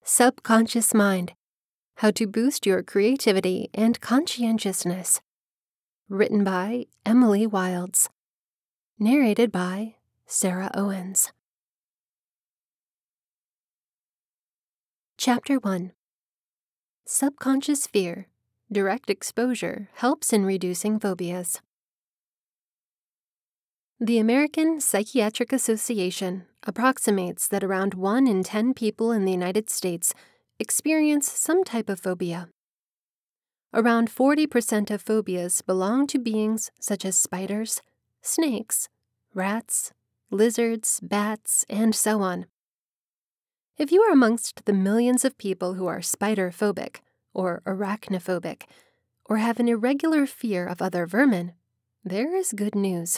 Subconscious Mind: How to Boost Your Creativity and Conscientiousness. Written by Emily Wilds. Narrated by Sarah Owens. Chapter 1. Subconscious Fear: Direct Exposure Helps in Reducing Phobias. The American Psychiatric Association approximates that around 1 in 10 people in the United States experience some type of phobia. Around 40% of phobias belong to beings such as spiders, snakes, rats, lizards, bats, and so on. If you are amongst the millions of people who are spider-phobic or arachnophobic, or have an irregular fear of other vermin, there is good news.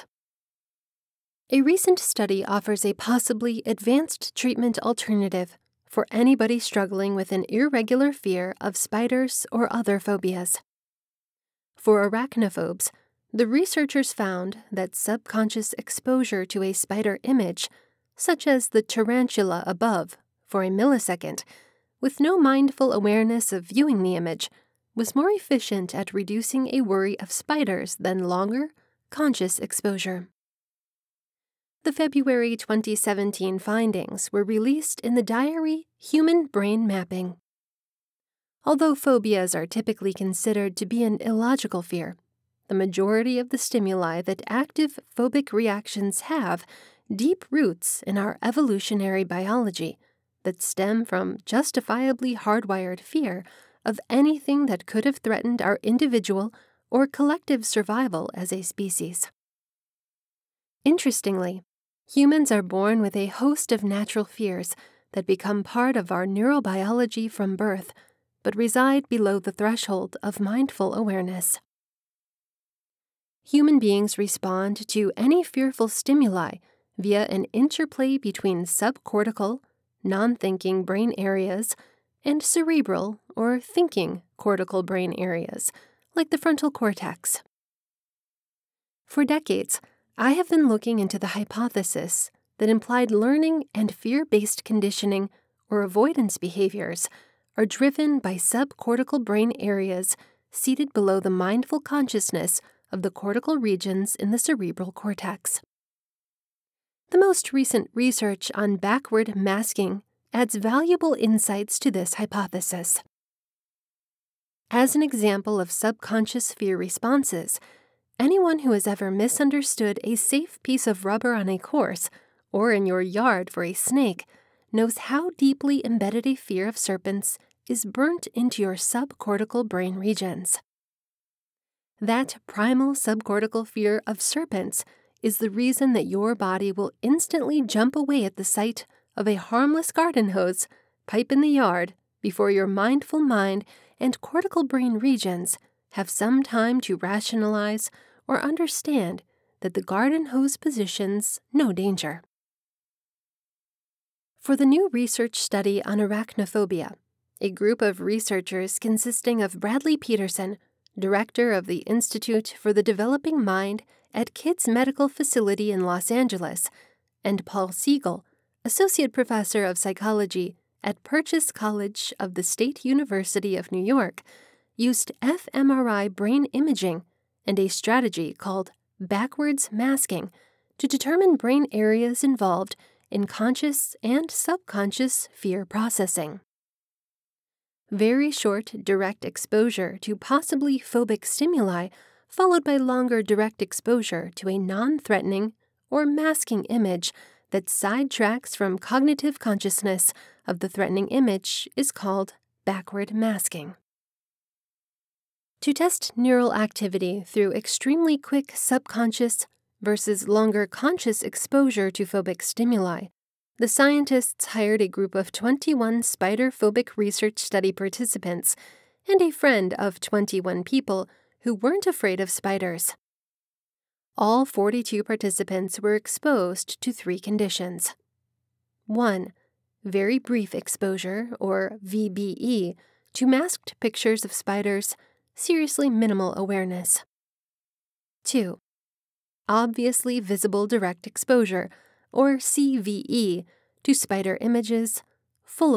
A recent study offers a possibly advanced treatment alternative for anybody struggling with an irregular fear of spiders or other phobias. For arachnophobes, the researchers found that subconscious exposure to a spider image, such as the tarantula above, for a millisecond, with no mindful awareness of viewing the image, was more efficient at reducing a worry of spiders than longer, conscious exposure. The February 2017 findings were released in the diary Human Brain Mapping. Although phobias are typically considered to be an illogical fear, the majority of the stimuli that active phobic reactions have deep roots in our evolutionary biology that stem from justifiably hardwired fear of anything that could have threatened our individual or collective survival as a species. Interestingly, humans are born with a host of natural fears that become part of our neurobiology from birth, but reside below the threshold of mindful awareness. Human beings respond to any fearful stimuli via an interplay between subcortical, non-thinking brain areas and cerebral or thinking cortical brain areas, like the frontal cortex. For decades, I have been looking into the hypothesis that implied learning and fear-based conditioning or avoidance behaviors are driven by subcortical brain areas seated below the mindful consciousness of the cortical regions in the cerebral cortex. The most recent research on backward masking adds valuable insights to this hypothesis. As an example of subconscious fear responses, anyone who has ever misunderstood a safe piece of rubber on a course or in your yard for a snake knows how deeply embedded a fear of serpents is burnt into your subcortical brain regions. That primal subcortical fear of serpents is the reason that your body will instantly jump away at the sight of a harmless garden hose pipe in the yard before your mindful mind and cortical brain regions have some time to rationalize or understand that the garden hose positions no danger. For the new research study on arachnophobia, a group of researchers consisting of Bradley Peterson, director of the Institute for the Developing Mind at Kids Medical Facility in Los Angeles, and Paul Siegel, associate professor of psychology at Purchase College of the State University of New York, used fMRI brain imaging and a strategy called backwards masking to determine brain areas involved in conscious and subconscious fear processing. Very short direct exposure to possibly phobic stimuli, followed by longer direct exposure to a non-threatening or masking image that sidetracks from cognitive consciousness of the threatening image, is called backward masking. To test neural activity through extremely quick subconscious versus longer conscious exposure to phobic stimuli, the scientists hired a group of 21 spider-phobic research study participants and a friend of 21 people who weren't afraid of spiders. All 42 participants were exposed to 3 conditions. 1. Very brief exposure, or VBE, to masked pictures of spiders, seriously minimal awareness. 2. Obviously visible direct exposure, or CVE, to spider images, full